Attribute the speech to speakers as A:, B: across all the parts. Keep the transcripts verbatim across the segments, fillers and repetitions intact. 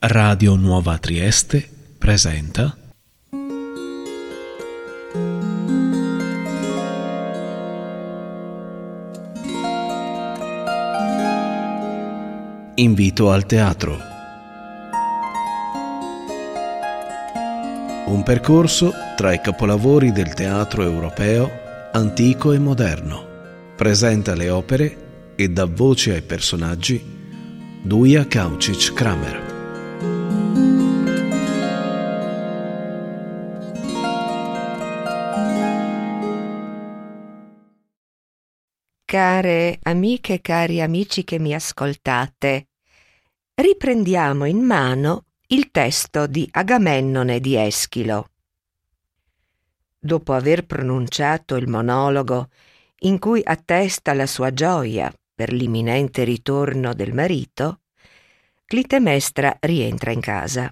A: Radio Nuova Trieste presenta Invito al teatro. Un percorso tra i capolavori del teatro europeo, antico e moderno. Presenta le opere e dà voce ai personaggi Duja Kaučić-Kramer.
B: Care amiche e cari amici che mi ascoltate, riprendiamo in mano il testo di Agamennone di Eschilo. Dopo aver pronunciato il monologo in cui attesta la sua gioia per l'imminente ritorno del marito, Clitemnestra rientra in casa.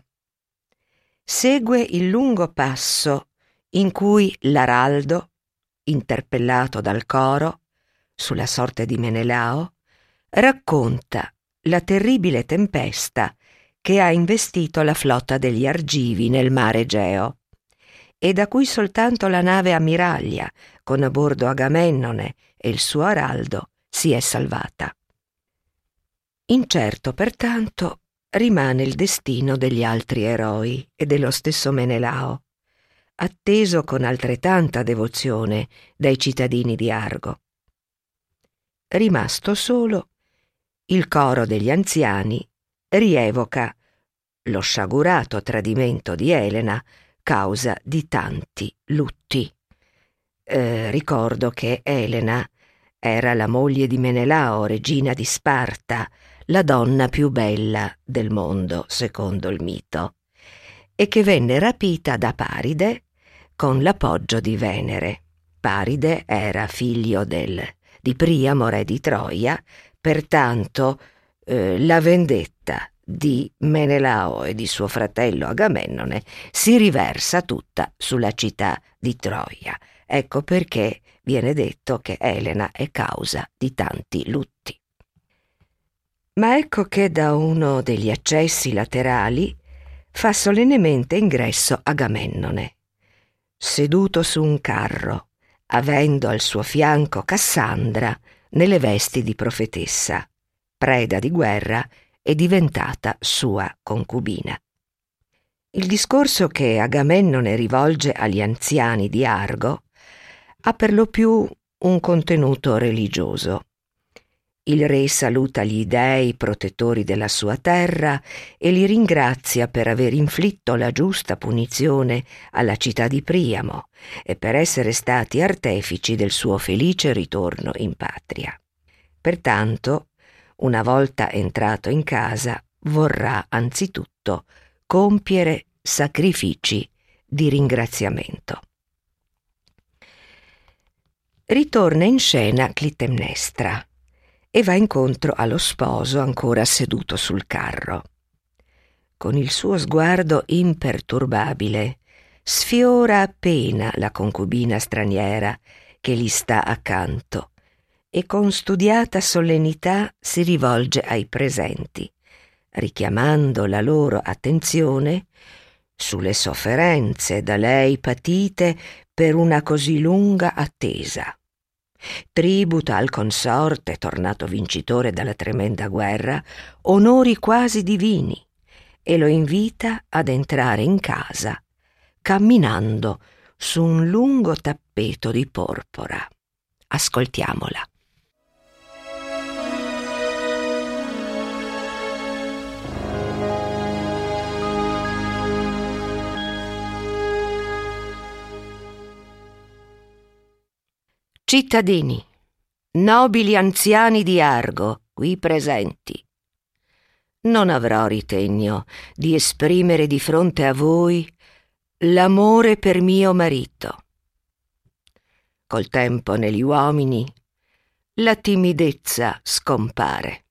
B: Segue il lungo passo in cui l'araldo, interpellato dal coro sulla sorte di Menelao, racconta la terribile tempesta che ha investito la flotta degli Argivi nel mare Egeo e da cui soltanto la nave ammiraglia, con a bordo Agamennone e il suo araldo, si è salvata. Incerto, pertanto, rimane il destino degli altri eroi e dello stesso Menelao, atteso con altrettanta devozione dai cittadini di Argo. Rimasto solo, il coro degli anziani rievoca lo sciagurato tradimento di Elena causa di tanti lutti. Eh, ricordo che Elena era la moglie di Menelao, regina di Sparta, la donna più bella del mondo, secondo il mito, e che venne rapita da Paride con l'appoggio di Venere. Paride era figlio del di Priamo, re di Troia, pertanto eh, la vendetta di Menelao e di suo fratello Agamennone si riversa tutta sulla città di Troia. Ecco perché viene detto che Elena è causa di tanti lutti. Ma ecco che da uno degli accessi laterali fa solennemente ingresso Agamennone, seduto su un carro, avendo al suo fianco Cassandra nelle vesti di profetessa, preda di guerra e diventata sua concubina. Il discorso che Agamennone rivolge agli anziani di Argo ha per lo più un contenuto religioso. Il re saluta gli dei protettori della sua terra e li ringrazia per aver inflitto la giusta punizione alla città di Priamo e per essere stati artefici del suo felice ritorno in patria. Pertanto, una volta entrato in casa, vorrà anzitutto compiere sacrifici di ringraziamento. Ritorna in scena Clitemnestra e va incontro allo sposo ancora seduto sul carro. Con il suo sguardo imperturbabile sfiora appena la concubina straniera che gli sta accanto e con studiata solennità si rivolge ai presenti, richiamando la loro attenzione sulle sofferenze da lei patite per una così lunga attesa. Tributa al consorte, tornato vincitore dalla tremenda guerra, onori quasi divini e lo invita ad entrare in casa, camminando su un lungo tappeto di porpora. Ascoltiamola. Cittadini, nobili anziani di Argo, qui presenti, non avrò ritegno di esprimere di fronte a voi l'amore per mio marito. Col tempo negli uomini la timidezza scompare.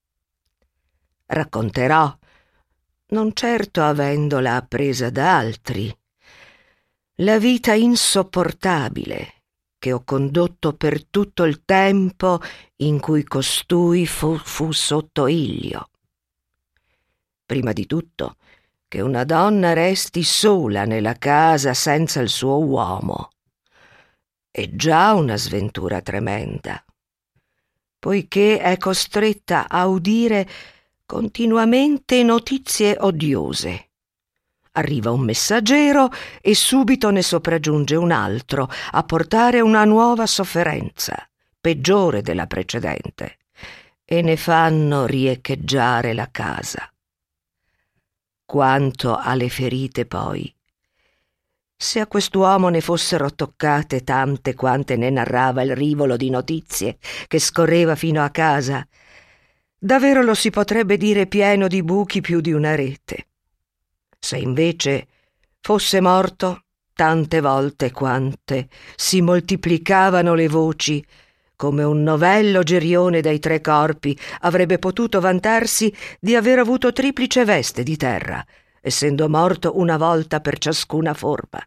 B: Racconterò, non certo avendola appresa da altri, la vita insopportabile che ho condotto per tutto il tempo in cui costui fu, fu sotto Illio. prima di tutto, che una donna resti sola nella casa senza il suo uomo. È già una sventura tremenda, poiché è costretta a udire continuamente notizie odiose. Arriva un messaggero e subito ne sopraggiunge un altro a portare una nuova sofferenza, peggiore della precedente, e ne fanno riecheggiare la casa. Quanto alle ferite, poi, se a quest'uomo ne fossero toccate tante quante ne narrava il rivolo di notizie che scorreva fino a casa, davvero lo si potrebbe dire pieno di buchi più di una rete. Se invece fosse morto tante volte quante si moltiplicavano le voci, come un novello gerione dai tre corpi avrebbe potuto vantarsi di aver avuto triplice veste di terra, essendo morto una volta per ciascuna forma.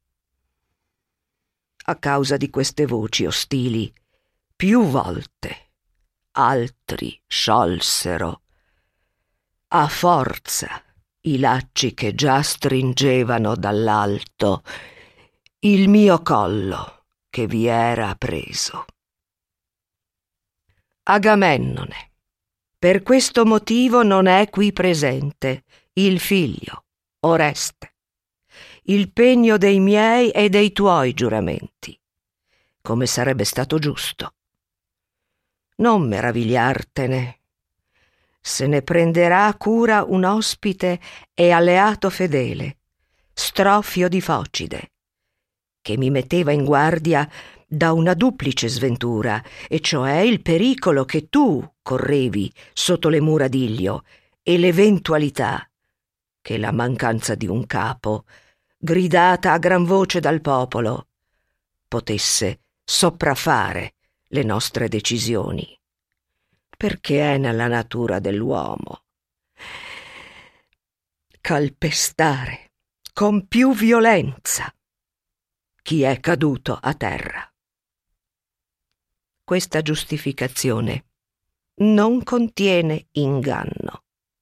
B: A causa di queste voci ostili, più volte altri sciolsero a forza i lacci che già stringevano dall'alto il mio collo che vi era preso. Agamennone, per questo motivo non è qui presente il figlio, Oreste, il pegno dei miei e dei tuoi giuramenti, come sarebbe stato giusto. Non meravigliartene, se ne prenderà cura un ospite e alleato fedele, Strofio di Focide, che mi metteva in guardia da una duplice sventura, e cioè il pericolo che tu correvi sotto le mura d'Illio e l'eventualità che la mancanza di un capo, gridata a gran voce dal popolo, potesse sopraffare le nostre decisioni, perché è nella natura dell'uomo calpestare con più violenza chi è caduto a terra. Questa giustificazione non contiene inganno.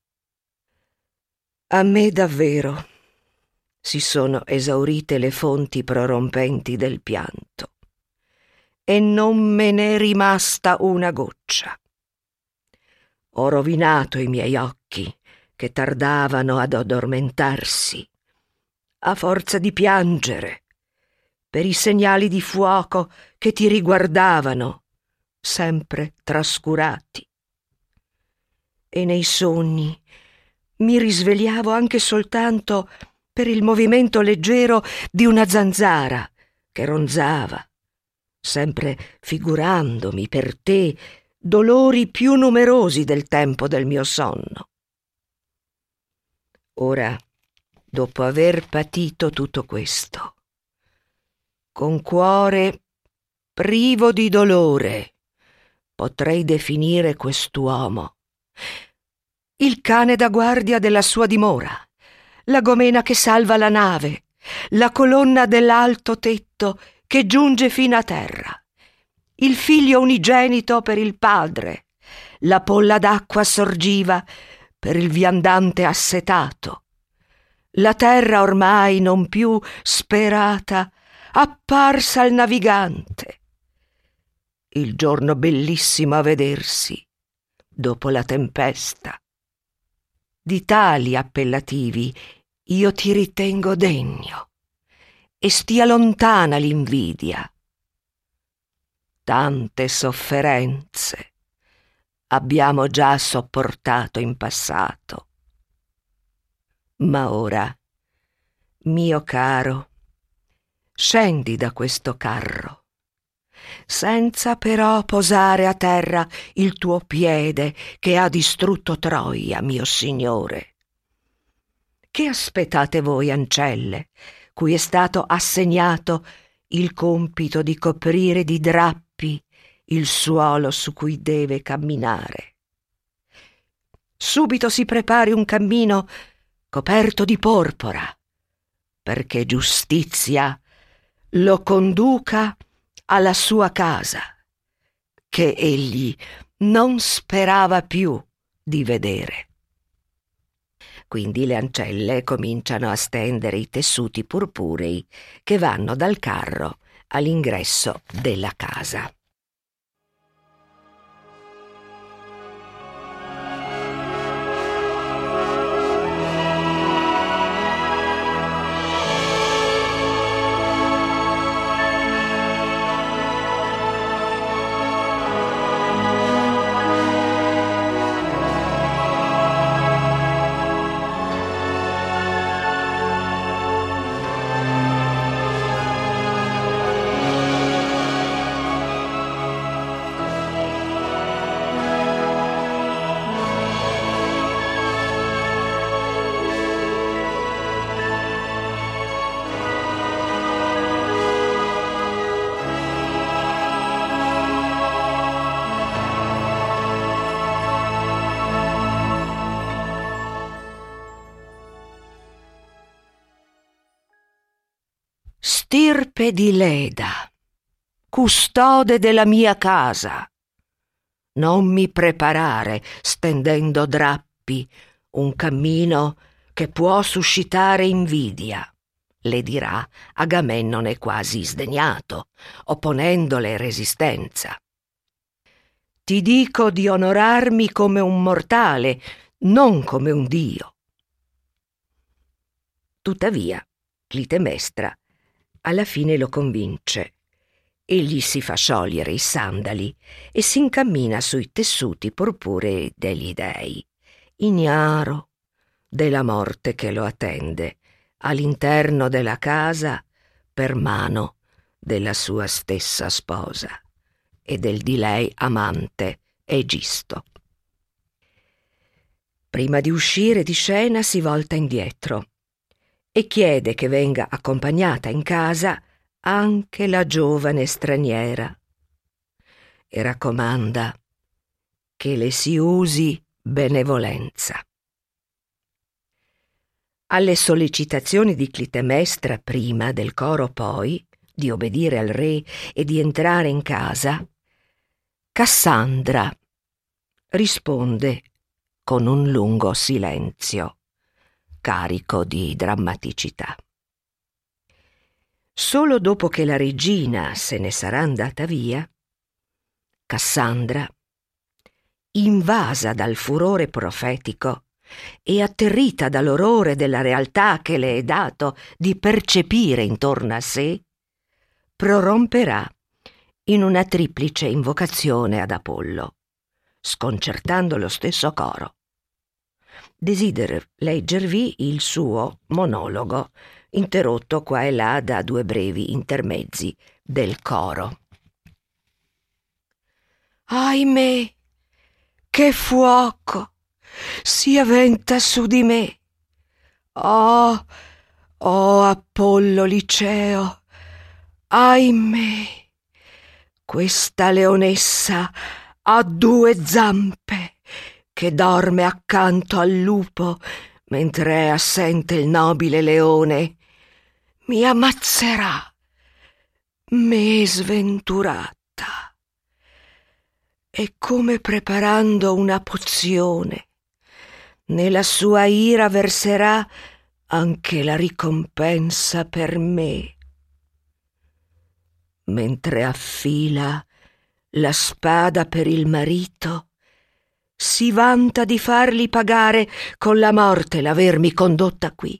B: A me davvero si sono esaurite le fonti prorompenti del pianto e non me n'è rimasta una goccia. Ho rovinato i miei occhi che tardavano ad addormentarsi, a forza di piangere, per i segnali di fuoco che ti riguardavano, sempre trascurati. E nei sogni mi risvegliavo anche soltanto per il movimento leggero di una zanzara che ronzava, sempre figurandomi per te dolori più numerosi del tempo del mio sonno. Ora, dopo aver patito tutto questo, con cuore privo di dolore, potrei definire quest'uomo il cane da guardia della sua dimora, la gomena che salva la nave, la colonna dell'alto tetto che giunge fino a terra, il figlio unigenito per il padre, la polla d'acqua sorgiva per il viandante assetato, la terra ormai non più sperata, apparsa al navigante, il giorno bellissimo a vedersi dopo la tempesta. Di tali appellativi io ti ritengo degno, e stia lontana l'invidia. Tante sofferenze abbiamo già sopportato in passato, ma ora, mio caro, scendi da questo carro, senza però posare a terra il tuo piede che ha distrutto Troia, mio signore. Che aspettate voi, ancelle, cui è stato assegnato il compito di coprire di drappi il suolo su cui deve camminare? Subito si prepari un cammino coperto di porpora, perché giustizia lo conduca alla sua casa, che egli non sperava più di vedere. Quindi le ancelle cominciano a stendere i tessuti purpurei che vanno dal carro all'ingresso della casa. Stirpe di Leda, custode della mia casa, non mi preparare, stendendo drappi, un cammino che può suscitare invidia, le dirà Agamennone quasi sdegnato, opponendole resistenza. Ti dico di onorarmi come un mortale, non come un dio. Tuttavia, Clitemnestra alla fine lo convince. Egli si fa sciogliere i sandali e si incammina sui tessuti purpurei degli dei, ignaro della morte che lo attende all'interno della casa per mano della sua stessa sposa e del di lei amante Egisto. Prima di uscire di scena si volta indietro e chiede che venga accompagnata in casa anche la giovane straniera e raccomanda che le si usi benevolenza. Alle sollecitazioni di Clitemnestra prima, del coro poi, di obbedire al re e di entrare in casa, Cassandra risponde con un lungo silenzio carico di drammaticità. Solo dopo che la regina se ne sarà andata via, Cassandra, invasa dal furore profetico e atterrita dall'orrore della realtà che le è dato di percepire intorno a sé, proromperà in una triplice invocazione ad Apollo, sconcertando lo stesso coro. Desidero leggervi il suo monologo, interrotto qua e là da due brevi intermezzi del coro. Ahimè, che fuoco si avventa su di me! Oh, oh Apollo Liceo, ahimè, questa leonessa ha due zampe che dorme accanto al lupo mentre è assente il nobile leone, mi ammazzerà, me sventurata. E come preparando una pozione, nella sua ira verserà anche la ricompensa per me. Mentre affila la spada per il marito, si vanta di fargli pagare con la morte l'avermi condotta qui.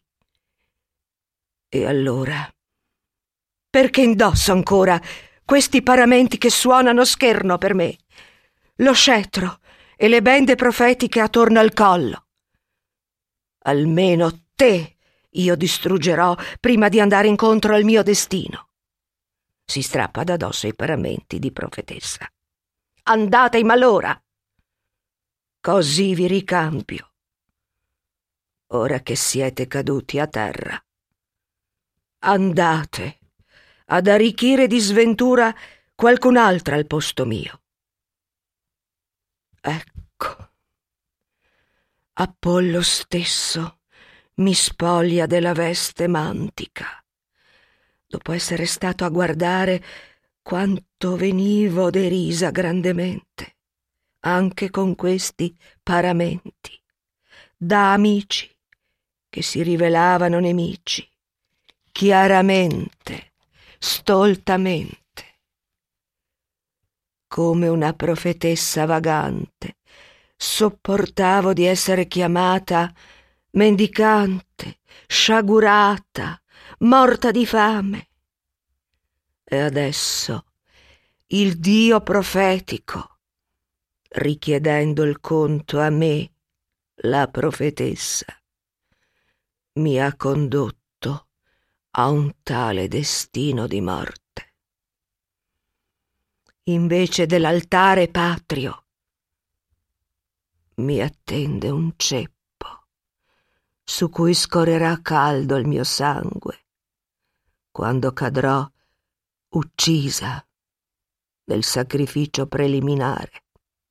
B: E allora, perché indosso ancora questi paramenti che suonano scherno per me, lo scettro e le bende profetiche attorno al collo? Almeno te io distruggerò prima di andare incontro al mio destino. Si strappa da dosso i paramenti di profetessa. Andate in malora! Così vi ricambio, ora che siete caduti a terra. Andate ad arricchire di sventura qualcun'altra al posto mio. Ecco, Apollo stesso mi spoglia della veste mantica, dopo essere stato a guardare quanto venivo derisa grandemente, anche con questi paramenti, da amici che si rivelavano nemici, chiaramente, stoltamente. Come una profetessa vagante, sopportavo di essere chiamata mendicante, sciagurata, morta di fame. E adesso il Dio profetico, richiedendo il conto a me, la profetessa, mi ha condotto a un tale destino di morte. Invece dell'altare patrio mi attende un ceppo su cui scorrerà caldo il mio sangue quando cadrò uccisa nel sacrificio preliminare.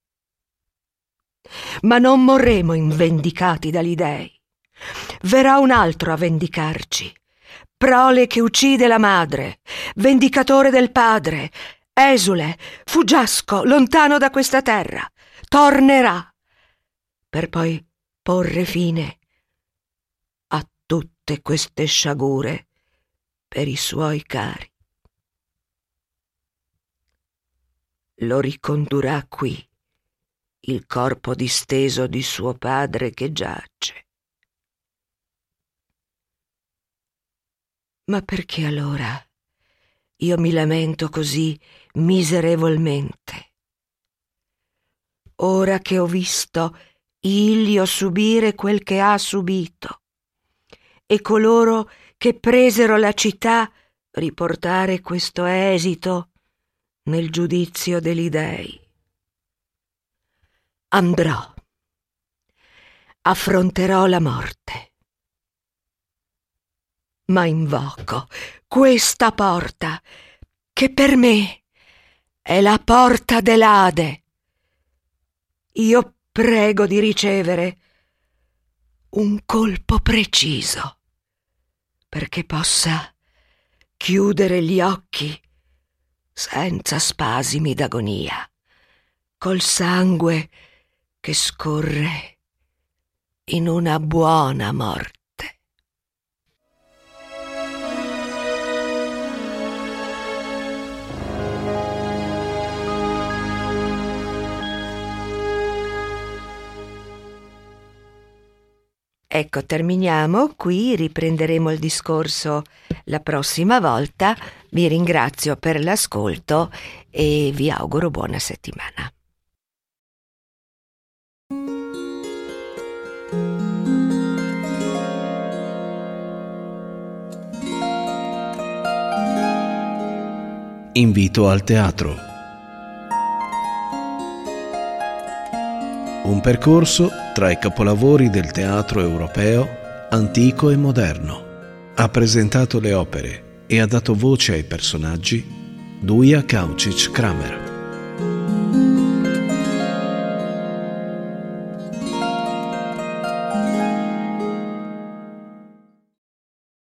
B: Ma non morremo invendicati dagli dèi. Verrà un altro a vendicarci, prole che uccide la madre, vendicatore del padre, esule, fuggiasco, lontano da questa terra, tornerà, per poi porre fine a tutte queste sciagure per i suoi cari. Lo ricondurrà qui, il corpo disteso di suo padre che giace. Ma perché allora io mi lamento così miserevolmente? Ora che ho visto Ilio subire quel che ha subito e coloro che presero la città riportare questo esito nel giudizio degli dèi. Andrò, affronterò la morte, ma invoco questa porta che per me è la porta dell'Ade. Io prego di ricevere un colpo preciso perché possa chiudere gli occhi senza spasimi d'agonia, col sangue che scorre in una buona morte. Ecco, terminiamo qui, riprenderemo il discorso la prossima volta. Vi ringrazio per l'ascolto e vi auguro buona settimana.
A: Invito al teatro. Un percorso tra i capolavori del teatro europeo, antico e moderno. Ha presentato le opere e ha dato voce ai personaggi Duja Kaučić Kramer.